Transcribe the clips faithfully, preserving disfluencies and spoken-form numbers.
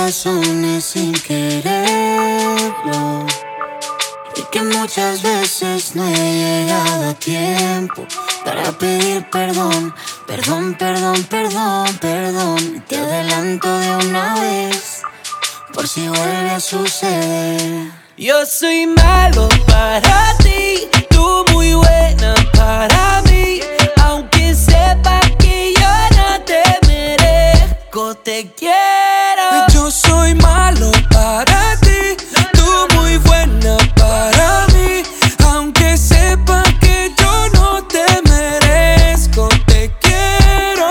corazones sin quererlo, y que muchas veces no he llegado a tiempo para pedir perdón, perdón, perdón, perdón, perdón. Te adelanto de una vez por si vuelve a suceder. Yo soy malo para ti, tú muy buena para mí. Aunque sepas que yo no te merezco, te quiero. Yo soy malo para ti, tú muy buena para mí. Aunque sepas que yo no te merezco, te quiero.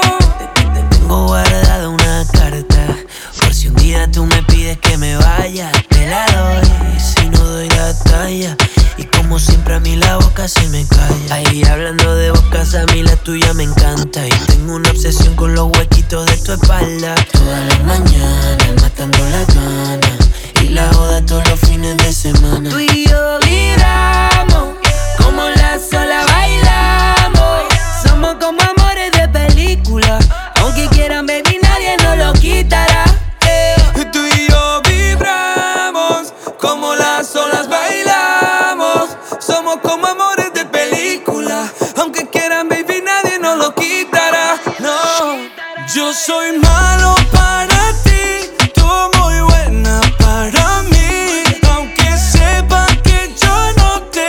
Tengo guardada una carta por si un día tú me pides que me vaya, te la doy si no doy la talla. Y como siempre a mí la boca se me calla. Ahí hablando de bocas, a mí la tuya me encanta. Y tengo una obsesión con los huequitos de tu espalda. Todas las mañanas matando las ganas y la joda todos los fines de semana. Tú y yo vibramos como la sola bailamos. Somos como amores de película. Aunque quieran, baby, nadie nos lo quitará. eh. Tú y yo vibramos como las olas bailamos. Somos como amores de película. Aunque quieran, baby, nadie nos lo quitará. No, yo soy malo para ti, tú muy buena para mí. Aunque sepas que yo no te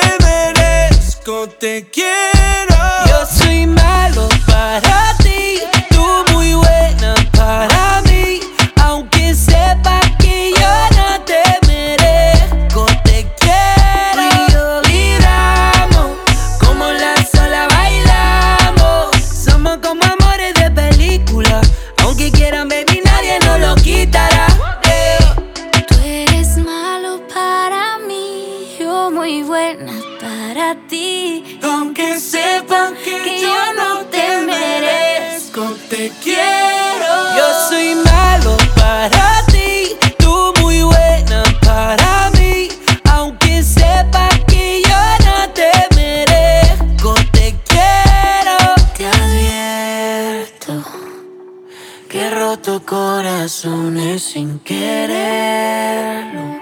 merezco, te quiero. Yo soy malo para ti, tú muy buena para mí. Aunque sepas que yo no te merezco, te quiero. Tú y yo vibramos como la sola bailamos. Somos como amores de película. Aunque quieran, baby, nadie nos lo quitará. eh. Tú eres malo para mí, yo muy buena para ti. Aunque sepan que, Que yo no te merezco, te quiero. Yo soy malo para ti, tú muy buena para mí. Aunque sepas que yo no te merezco, te quiero. Te advierto que he roto corazones sin quererlo,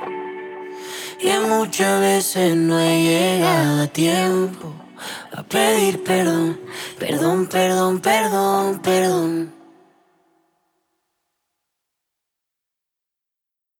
y muchas veces no he llegado a tiempo a pedir perdón, perdón, perdón, perdón, perdón.